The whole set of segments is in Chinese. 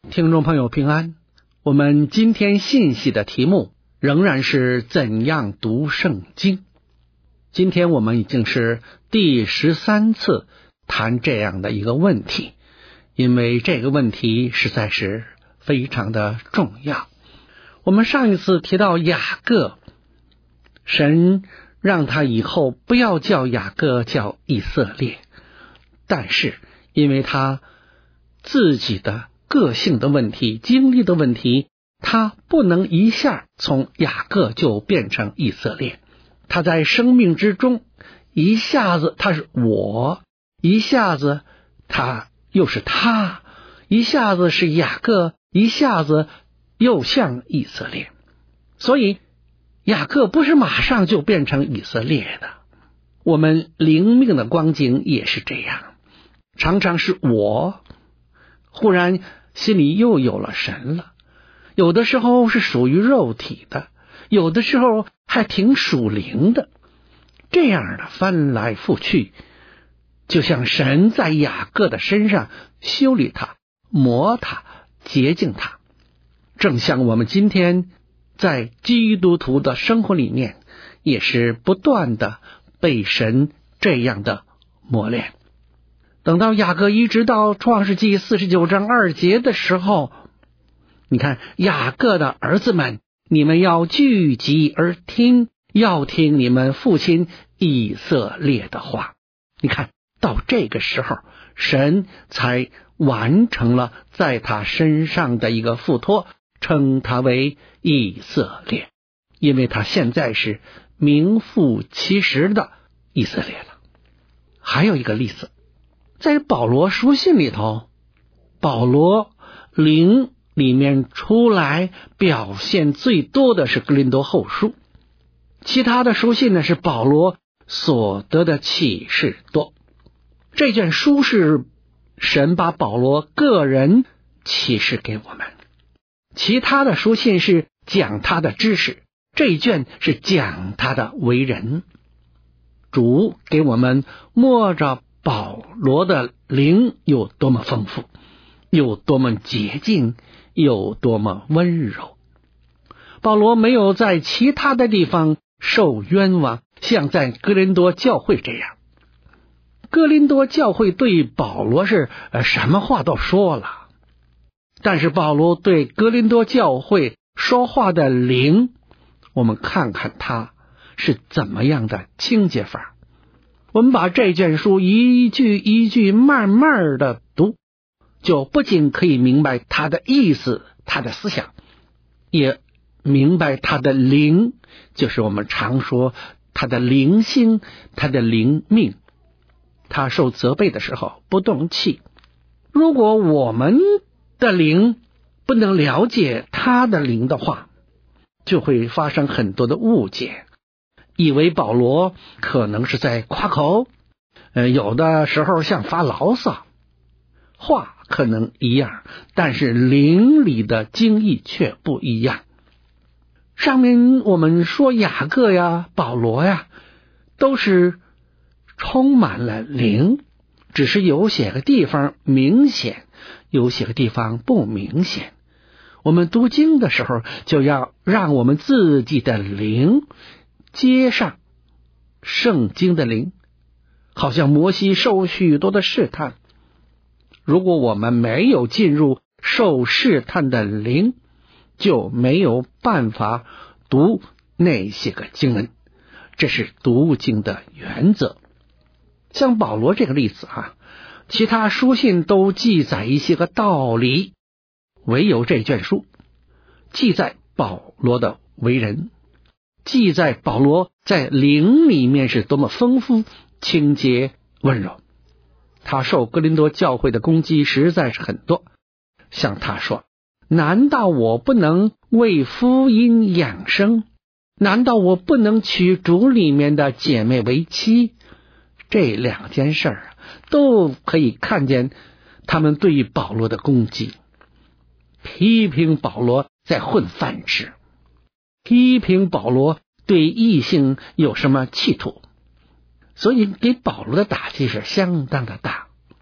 听众朋友平安，我们今天信息的题目仍然是怎样读圣经。今天我们已经是第13次谈这样的一个问题，因为这个问题实在是非常的重要。我们上一次提到雅各，神让他以后不要叫雅各，叫以色列，但是因为他自己的个性的问题、经历的问题，他不能一下从雅各就变成以色列。他在生命之中一下子他是我，一下子他又是他，一下子是雅各，一下子又像以色列。所以雅各不是马上就变成以色列的。我们灵命的光景也是这样，常常是我忽然心里又有了神了，有的时候是属于肉体的，有的时候还挺属灵的，这样的翻来覆去，就像神在雅各的身上修理他、磨他、洁净他。正像我们今天在基督徒的生活里面，也是不断的被神这样的磨练。等到雅各一直到创世纪49章2节的时候，你看雅各的儿子们，你们要聚集而听，要听你们父亲以色列的话。你看到这个时候，神才完成了在他身上的一个付托，称他为以色列，因为他现在是名副其实的以色列了。还有一个例子，在保罗书信里头，保罗灵里面出来表现最多的是哥林多后书，其他的书信呢是保罗所得的启示多。这卷书是神把保罗个人启示给我们，其他的书信是讲他的知识，这一卷是讲他的为人。主给我们摸着保罗的灵有多么丰富，有多么洁净，有多么温柔。保罗没有在其他的地方受冤枉，像在哥林多教会这样。哥林多教会对保罗是什么话都说了，但是保罗对哥林多教会说话的灵，我们看看他是怎么样的清洁法。我们把这卷书一句一句慢慢的读，就不仅可以明白他的意思、他的思想，也明白他的灵，就是我们常说他的灵性、他的灵命。他受责备的时候不动气。如果我们的灵不能了解他的灵的话，就会发生很多的误解，以为保罗可能是在夸口，有的时候像发牢骚，话可能一样，但是灵里的经意却不一样。上面我们说雅各呀、保罗呀，都是充满了灵，只是有些个地方明显，有些个地方不明显。我们读经的时候，就要让我们自己的灵接上圣经的灵，好像摩西受许多的试探。如果我们没有进入受试探的灵，就没有办法读那些个经文，这是读经的原则。像保罗这个例子其他书信都记载一些个道理，唯有这卷书记载保罗的为人，记载保罗在灵里面是多么丰富、清洁、温柔。他受哥林多教会的攻击实在是很多，像他说，难道我不能为福音养生？难道我不能娶主里面的姐妹为妻？这两件事都可以看见他们对于保罗的攻击，批评保罗在混饭吃，批评保罗对异性有什么企图，所以给保罗的打击是相当的大。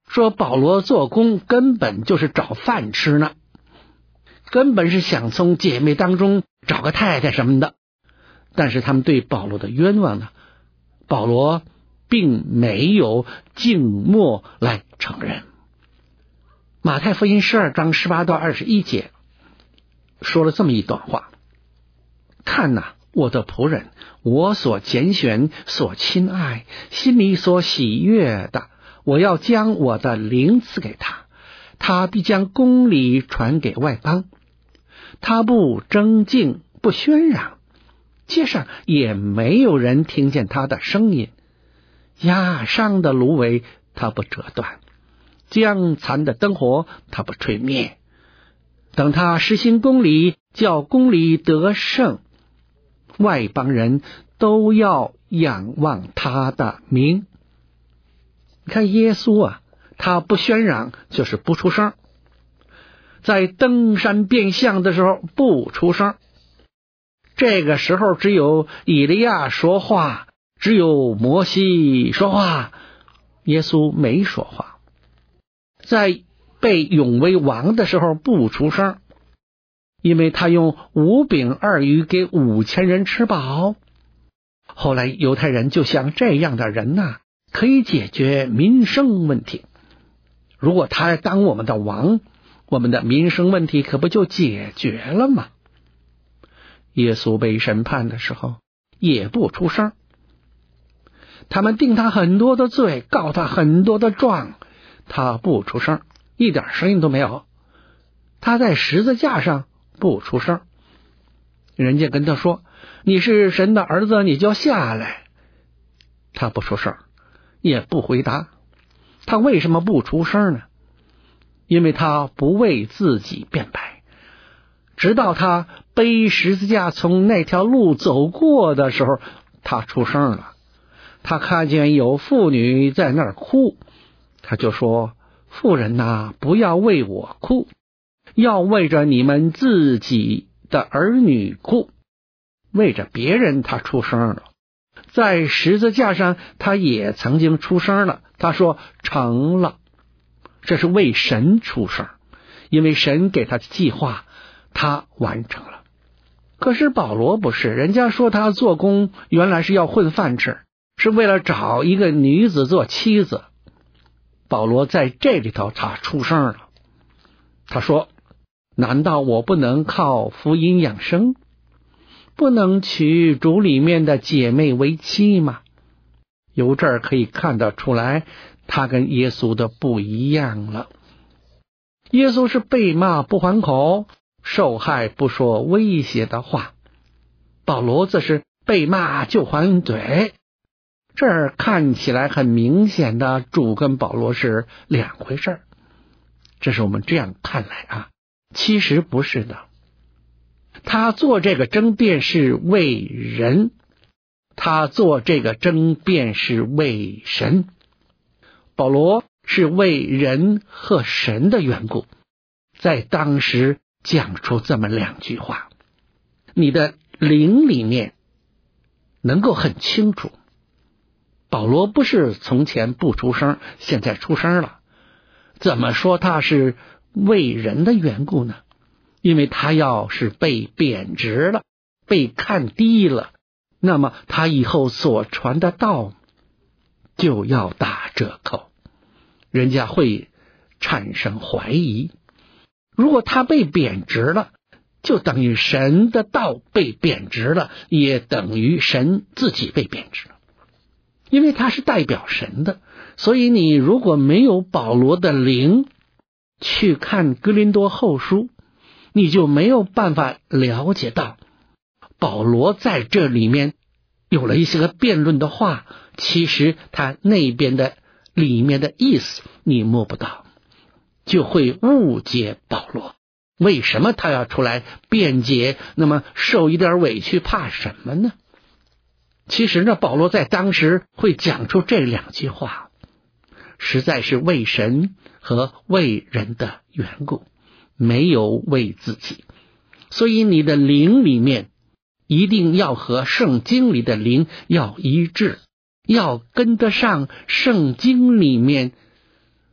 说保罗做工根本就是找饭吃呢，根本是想从姐妹当中找个太太什么的。但是他们对保罗的冤枉呢，保罗并没有静默来承认。马太福音12章18到21节说了这么一段话：看哪，我的仆人，我所拣选所亲爱，心里所喜悦的，我要将我的灵赐给他，他必将公理传给外邦。他不争竞，不喧嚷，街上也没有人听见他的声音。压伤的芦苇他不折断，将残的灯火他不吹灭。等他实行公理，叫公理得胜，外邦人都要仰望他的名。你看耶稣啊，他不喧嚷就是不出声，在登山变相的时候不出声，这个时候只有以利亚说话，只有摩西说话，耶稣没说话。在被永为王的时候不出声，因为他用5饼2鱼给5000人吃饱。后来犹太人就想，这样的人呐，可以解决民生问题。如果他来当我们的王，我们的民生问题可不就解决了吗？耶稣被审判的时候也不出声，他们定他很多的罪，告他很多的状，他不出声，一点声音都没有。他在十字架上不出声，人家跟他说，你是神的儿子，你就下来。他不出声，也不回答。他为什么不出声呢？因为他不为自己辩白。直到他背十字架从那条路走过的时候，他出声了。他看见有妇女在那儿哭，他就说，妇人哪，不要为我哭，要为着你们自己的儿女哭。为着别人他出声了。在十字架上他也曾经出声了，他说成了。这是为神出声，因为神给他的计划他完成了。可是保罗不是，人家说他做工原来是要混饭吃，是为了找一个女子做妻子。保罗在这里头他出声了，他说，难道我不能靠福音养生，不能娶主里面的姐妹为妻吗？由这儿可以看得出来，他跟耶稣的不一样了。耶稣是被骂不还口，受害不说威胁的话，保罗则是被骂就还嘴。这儿看起来很明显的，主跟保罗是两回事。这是我们这样看来啊，其实不是的。他做这个争辩是为人，他做这个争辩是为神。保罗是为人和神的缘故，在当时讲出这么2句话。你的灵里面能够很清楚，保罗不是从前不出声，现在出声了。怎么说他是为人的缘故呢？因为他要是被贬值了，被看低了，那么他以后所传的道就要打折扣，人家会产生怀疑。如果他被贬值了，就等于神的道被贬值了，也等于神自己被贬值了。因为他是代表神的，所以你如果没有保罗的灵去看哥林多后书，你就没有办法了解到保罗在这里面有了一些个辩论的话，其实他那边的里面的意思你摸不到，就会误解保罗。为什么他要出来辩解？那么受一点委屈怕什么呢？其实呢，保罗在当时会讲出这2句话，实在是为神和为人的缘故，没有为自己。所以你的灵里面一定要和圣经里的灵要一致，要跟得上圣经里面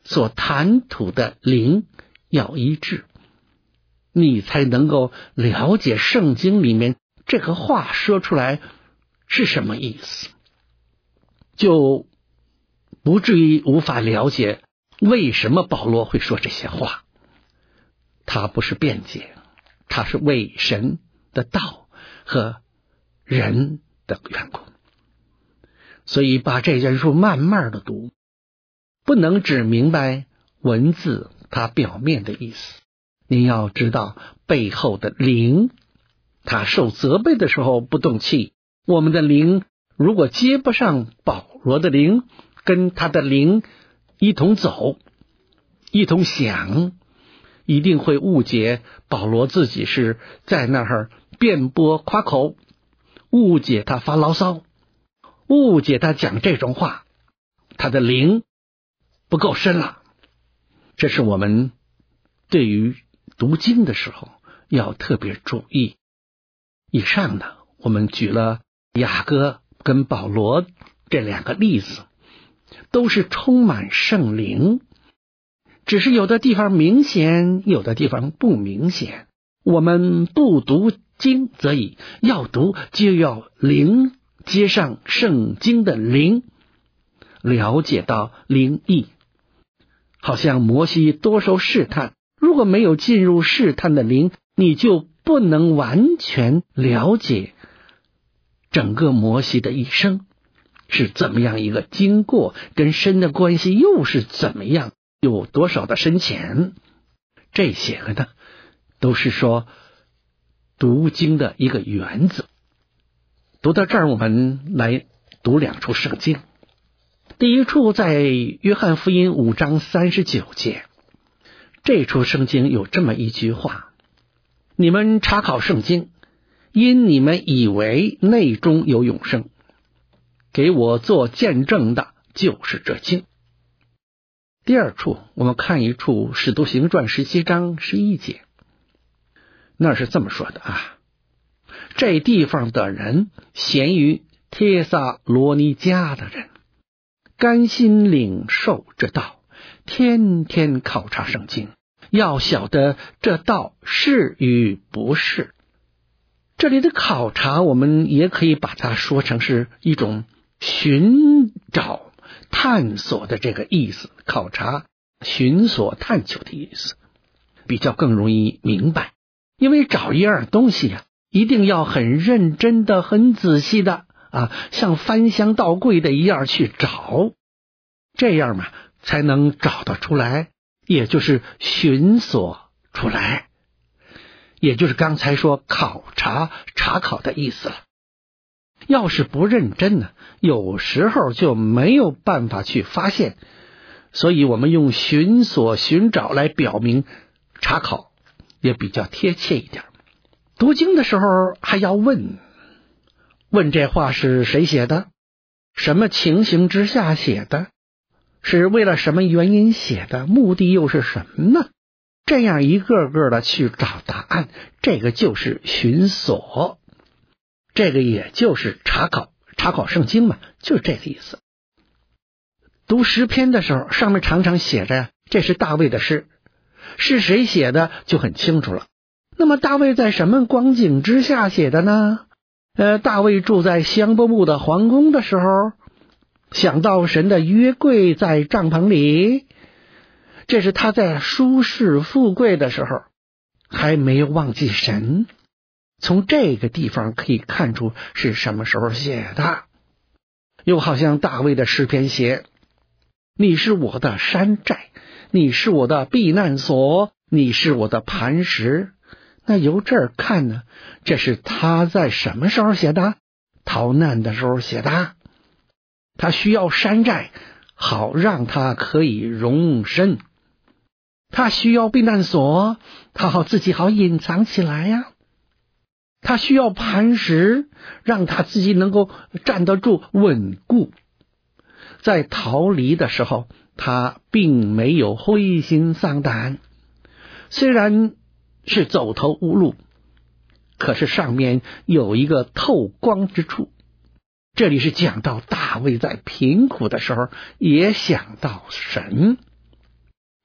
所谈吐的灵要一致，你才能够了解圣经里面这个话说出来是什么意思，就不至于无法了解为什么保罗会说这些话。他不是辩解，他是为神的道和人的缘故。所以把这卷书慢慢的读，不能只明白文字它表面的意思，你要知道背后的灵。他受责备的时候不动气，我们的灵如果接不上保罗的灵，跟他的灵一同走，一同想，一定会误解保罗自己是在那儿辩驳夸口，误解他发牢骚，误解他讲这种话，他的灵不够深了。这是我们对于读经的时候要特别注意。以上呢，我们举了雅各跟保罗这两个例子，都是充满圣灵，只是有的地方明显，有的地方不明显。我们不读经则已，要读就要灵接上圣经的灵，了解到灵意。好像摩西多受试探，如果没有进入试探的灵，你就不能完全了解整个摩西的一生是怎么样一个经过，跟神的关系又是怎么样，有多少的深浅。这些个呢，都是说读经的一个原则。读到这儿，我们来读两处圣经。第一处在约翰福音5章39节，这处圣经有这么一句话：你们查考圣经，因你们以为内中有永生，给我做见证的就是这经。第二处我们看一处使徒行传17章11节，那是这么说的啊：这地方的人咸于帖撒罗尼迦的人，甘心领受这道，天天考察圣经，要晓得这道是与不是。这里的考察我们也可以把它说成是一种寻找探索的这个意思，考察寻索探求的意思，比较更容易明白。因为找一样东西啊，一定要很认真的很仔细的像翻箱倒柜的一样去找，这样嘛才能找得出来，也就是寻索出来，也就是刚才说考察查考的意思了。要是不认真呢，有时候就没有办法去发现，所以我们用寻索寻找来表明查考也比较贴切一点。读经的时候还要问这话是谁写的，什么情形之下写的，是为了什么原因写的，目的又是什么呢？这样一个个的去找答案，这个就是寻索，这个也就是查考圣经嘛，就是这个意思。读诗篇的时候，上面常常写着这是大卫的诗，是谁写的就很清楚了。那么大卫在什么光景之下写的呢？大卫住在香柏木的皇宫的时候，想到神的约柜在帐篷里，这是他在舒适富贵的时候，还没有忘记神。从这个地方可以看出是什么时候写的。又好像大卫的诗篇写，你是我的山寨，你是我的避难所，你是我的磐石。那由这儿看呢，这是他在什么时候写的？逃难的时候写的。他需要山寨，好让他可以容身。他需要避难所，他好自己好隐藏起来呀。他需要磐石，让他自己能够站得住稳固。在逃离的时候，他并没有灰心丧胆，虽然是走投无路，可是上面有一个透光之处。这里是讲到大卫在贫苦的时候也想到神，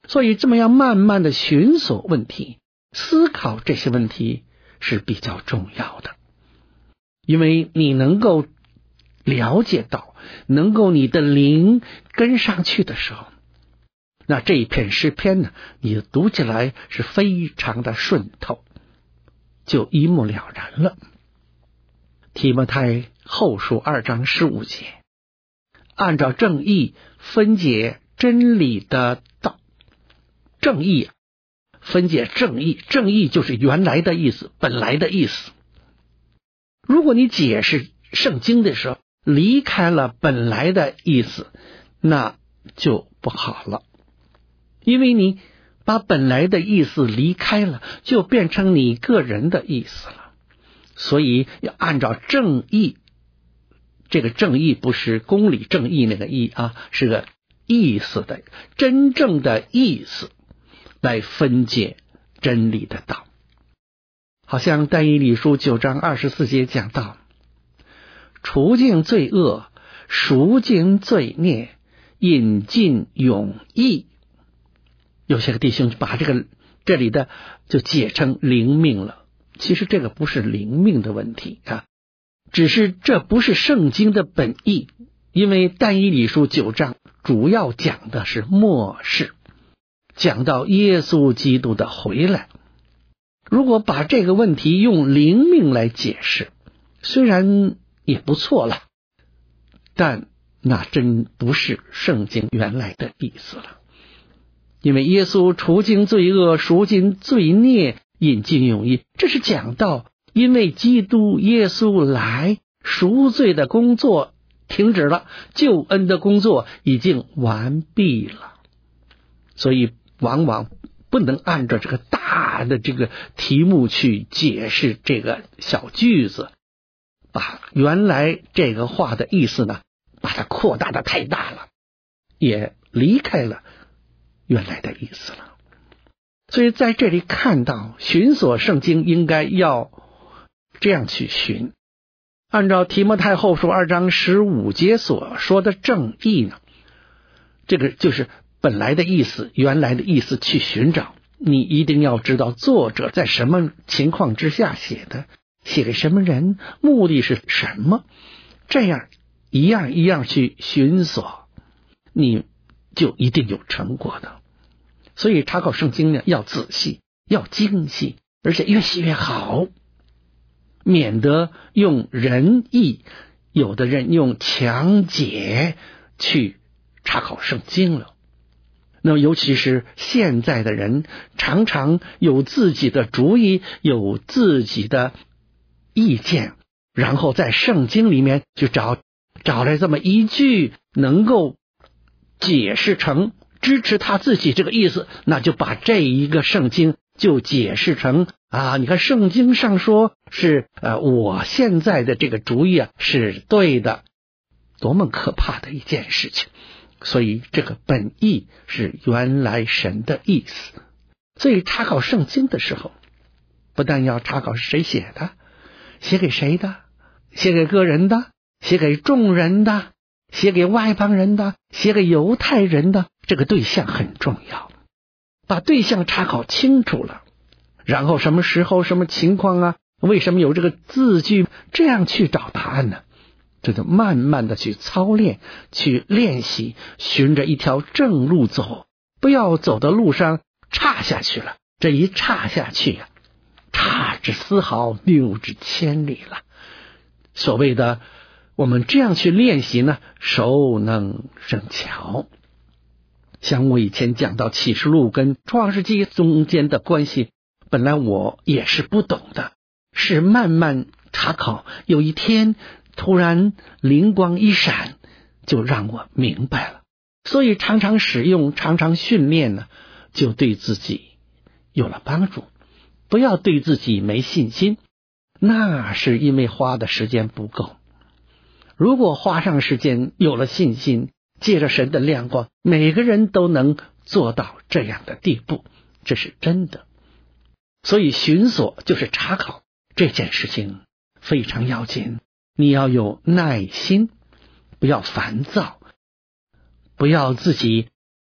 所以这么样慢慢的寻索问题，思考这些问题是比较重要的。因为你能够了解到，能够你的灵跟上去的时候，那这一篇诗篇呢，你读起来是非常的顺透，就一目了然了。提摩太后书2章15节，按照正义分解真理的道。正义分解正义，正义就是原来的意思，本来的意思。如果你解释圣经的时候离开了本来的意思，那就不好了。因为你把本来的意思离开了，就变成你个人的意思了。所以要按照正义，这个正义不是公理正义那个义啊，是个意思的真正的意思来分解真理的道。好像但以理书9章24节讲到，除尽罪恶，赎尽罪孽，引进永义。有些个弟兄把这里的就解成灵命了，其实这个不是灵命的问题啊，只是这不是圣经的本意。因为但以理书9章主要讲的是末世，讲到耶稣基督的回来。如果把这个问题用灵命来解释，虽然也不错了，但那真不是圣经原来的意思了。因为耶稣除尽罪恶，赎尽罪孽，引进永义，这是讲到因为基督耶稣来，赎罪的工作停止了，救恩的工作已经完毕了。所以往往不能按照这个大的这个题目去解释这个小句子，把原来这个话的意思呢，把它扩大的太大了，也离开了原来的意思了。所以在这里看到寻索圣经应该要这样去寻。按照提摩太后书2章15节所说的正义呢，这个就是本来的意思，原来的意思去寻找。你一定要知道作者在什么情况之下写的，写给什么人，目的是什么，这样一样一样去寻索，你就一定有成果的。所以查考圣经呢，要仔细，要精细，而且越细越好，免得用仁义，有的人用强解去查考圣经了。那么尤其是现在的人常常有自己的主意，有自己的意见，然后在圣经里面就找来这么一句能够解释成支持他自己这个意思，那就把这一个圣经就解释成你看圣经上说是我现在的这个主意是对的，多么可怕的一件事情。所以这个本意是原来神的意思。所以查考圣经的时候，不但要查考是谁写的，写给谁的，写给个人的，写给众人的，写给外邦人的，写给犹太人的，这个对象很重要。把对象查考清楚了，然后什么时候什么情况为什么有这个字句，这样去找答案呢？这就慢慢的去操练，去练习，循着一条正路走，不要走的路上岔下去了。这一岔下去差之丝毫，谬之千里了。所谓的我们这样去练习呢，熟能生巧。像我以前讲到启示录跟创世纪中间的关系，本来我也是不懂的，是慢慢查考，有一天突然灵光一闪，就让我明白了。所以常常使用，常常训练呢，就对自己有了帮助。不要对自己没信心，那是因为花的时间不够。如果花上时间，有了信心，借着神的亮光，每个人都能做到这样的地步，这是真的。所以寻索就是查考，这件事情非常要紧。你要有耐心，不要烦躁，不要自己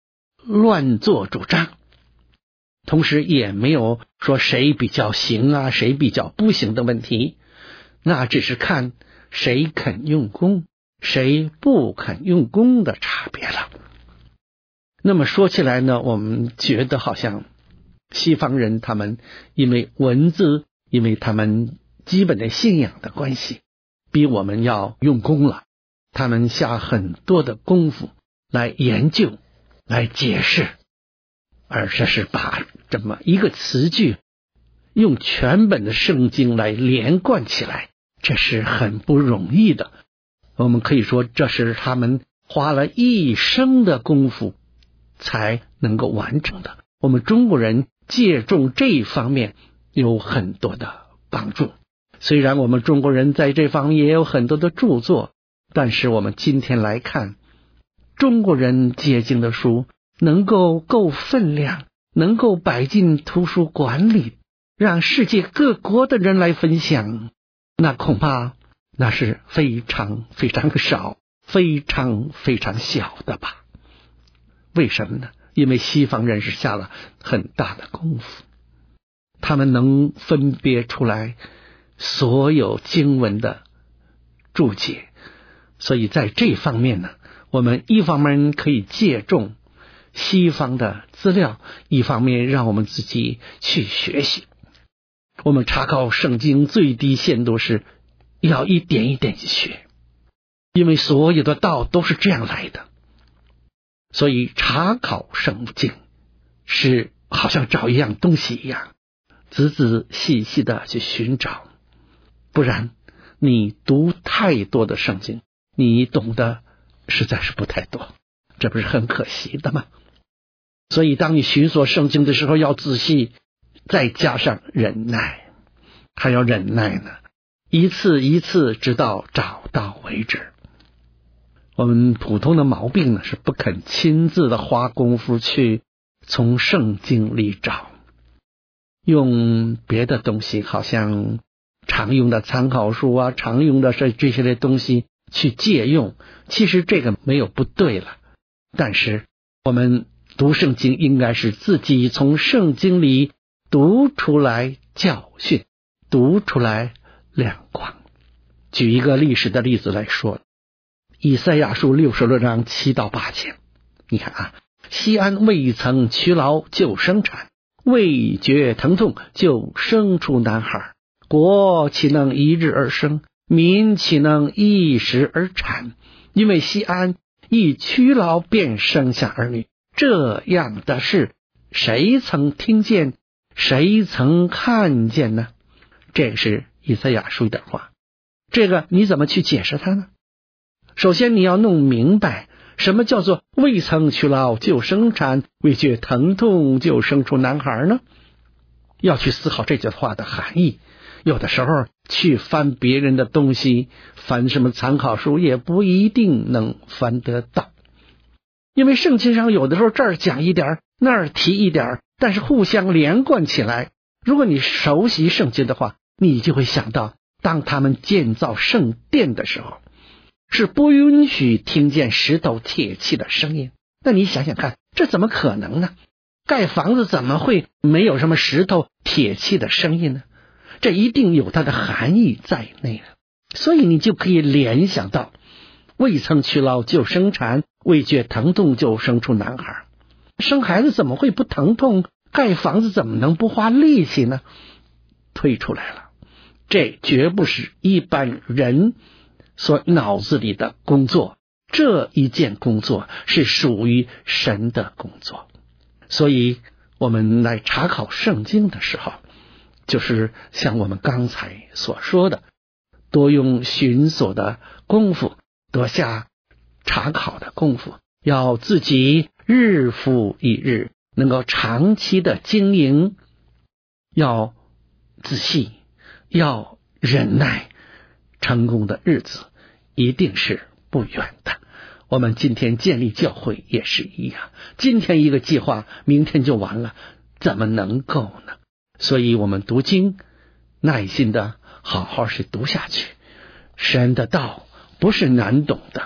乱做主张，同时也没有说谁比较行啊，谁比较不行的问题，那只是看谁肯用功，谁不肯用功的差别了。那么说起来呢，我们觉得好像西方人他们因为文字，因为他们基本的信仰的关系，比我们要用功了，他们下很多的功夫来研究，来解释，而这是把这么一个词句用全本的圣经来连贯起来，这是很不容易的。我们可以说这是他们花了一生的功夫才能够完成的。我们中国人借重这一方面有很多的帮助，虽然我们中国人在这方面也有很多的著作，但是我们今天来看，中国人解经的书能够够分量，能够摆进图书馆里，让世界各国的人来分享，那恐怕那是非常非常少，非常非常小的吧。为什么呢？因为西方人是下了很大的功夫，他们能分别出来所有经文的注解，所以在这方面呢，我们一方面可以借重西方的资料，一方面让我们自己去学习。我们查考圣经最低限度是要一点一点去学，因为所有的道都是这样来的。所以查考圣经是好像找一样东西一样，仔仔细细的去寻找，不然你读太多的圣经，你懂得实在是不太多，这不是很可惜的吗？所以当你寻索圣经的时候要仔细，再加上忍耐，还要忍耐呢，一次一次直到找到为止。我们普通的毛病呢，是不肯亲自的花功夫去从圣经里找，用别的东西，好像常用的参考书啊，常用的这些东西去借用，其实这个没有不对了，但是我们读圣经应该是自己从圣经里读出来教训，读出来亮光。举一个历史的例子来说，以赛亚书66章7到8节，你看啊，西安未曾劬劳就生产，未觉疼痛就生出男孩，国岂能一日而生，民岂能一时而产？因为西安一劬劳便生下儿女，这样的事谁曾听见，谁曾看见呢？这是以赛亚书的话，这个你怎么去解释它呢？首先你要弄明白什么叫做未曾劬劳就生产，未觉疼痛就生出男孩呢？要去思考这句话的含义。有的时候去翻别人的东西，翻什么参考书也不一定能翻得到，因为圣经上有的时候这儿讲一点，那儿提一点，但是互相连贯起来。如果你熟悉圣经的话，你就会想到，当他们建造圣殿的时候，是不允许听见石头铁器的声音。那你想想看，这怎么可能呢？盖房子怎么会没有什么石头铁器的声音呢？这一定有它的含义在内了。所以你就可以联想到，未曾劬劳就生产，未觉疼痛就生出男孩。生孩子怎么会不疼痛？盖房子怎么能不花力气呢？推出来了，这绝不是一般人所脑子里的工作，这一件工作是属于神的工作。所以我们来查考圣经的时候，就是像我们刚才所说的，多用寻索的功夫，多下查考的功夫，要自己日复一日能够长期的经营，要仔细，要忍耐，成功的日子一定是不远的。我们今天建立教会也是一样，今天一个计划，明天就完了，怎么能够呢？所以我们读经耐心的好好是读下去。神的道不是难懂的，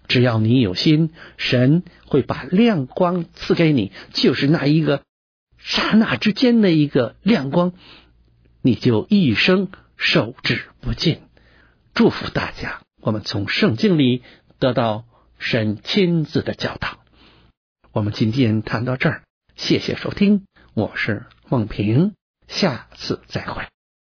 只要你有心，神会把亮光赐给你，就是那一个刹那之间的一个亮光，你就一生受之不尽。祝福大家，我们从圣经里得到神亲自的教导。我们今天谈到这儿，谢谢收听，我是孟平，下次再会。